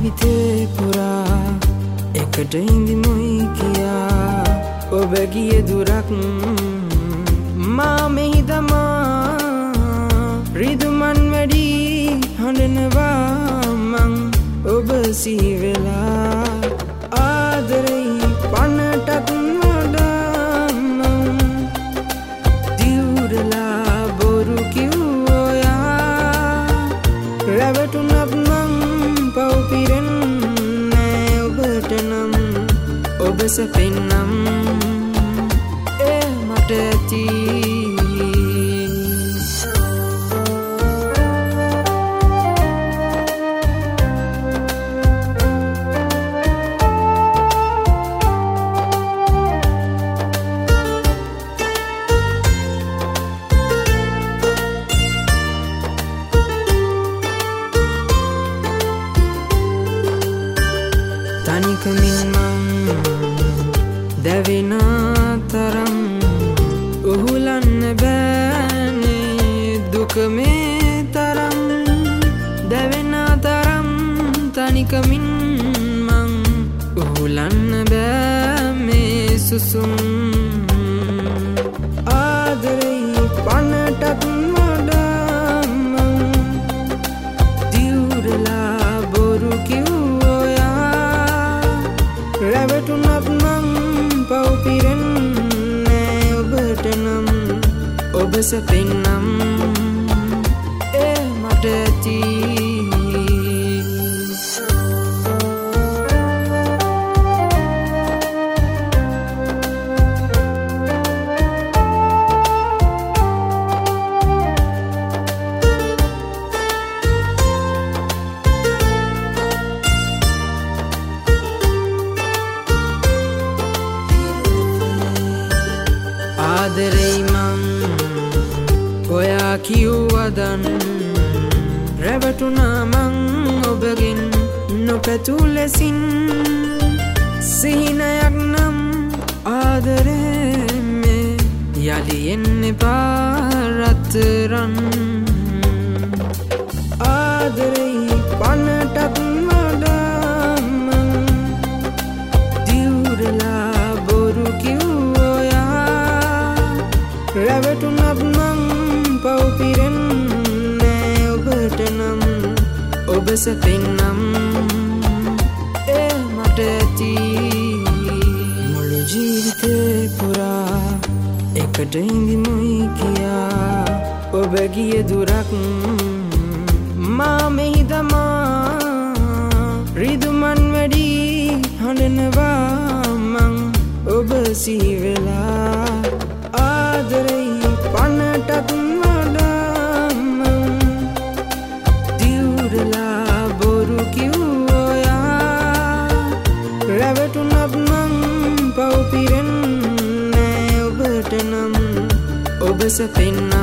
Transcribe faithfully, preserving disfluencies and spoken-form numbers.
ජීවිතේ පුරා එකට හිඳිමුයි කියා ඔබ ගිය දුරක් මා මෙහි දමා රිදුමන් වැඩි හඬනවා මං ඔබ සිහි වෙලා ආදරෙයි පනටක් වඩා මං දියුරලා බොරු කිව්වොයා රැවටුණත් මං පව් පිරෙන්නේ ඔබට නම් ඔබ සැපෙන්නම් ඒ මට ඇති තනිකමින් මං දැවෙන තරම් උහුලන්න බෑනේ දුක මේ තරම් දැවෙන තරම් තනිකමින් මං උහුලන්න බෑ මේ සුසුම් ආදරෙයි පනටක් වඩා මං දියුරලා බොරු කිව්වොයා රැවටුණත් මං පව් පිරෙන්නේ ඔබට නම් ඔබ සැපෙන්නම් ඒ මට ඇති ආදරෙයි මං ඔයා කිව්වදන් රැවටුණා මං ඔබගෙන් නොපැතු ලෙසින් සිහිනයක් නම් ආදරේ මේ යලි එන්න එපා රත්තරන් ආදරෙයි පනටක් වඩා මං දියුරලා බොරු කිව්වොයා රැවටුණත් මං පව් පිරෙන්නේ ඔබට නම් ඔබ සැපෙන්නම් ඒ මට ඇති මුළු ජීවිතේ පුරා එකට හිඳිමුයි කියා ඔබ ගිය දුරක් මා මෙහි දමා රිදුමන් වැඩි හඬනවා මං ඔබ සිහි වෙලා ආදරෙයි පනටක් වඩා මං දියුරලා බොරු කිව්වොයා රැවටුණත් මං පව් පිරෙන්නේ ඔබට නම් ඔබ සැපෙන්නම්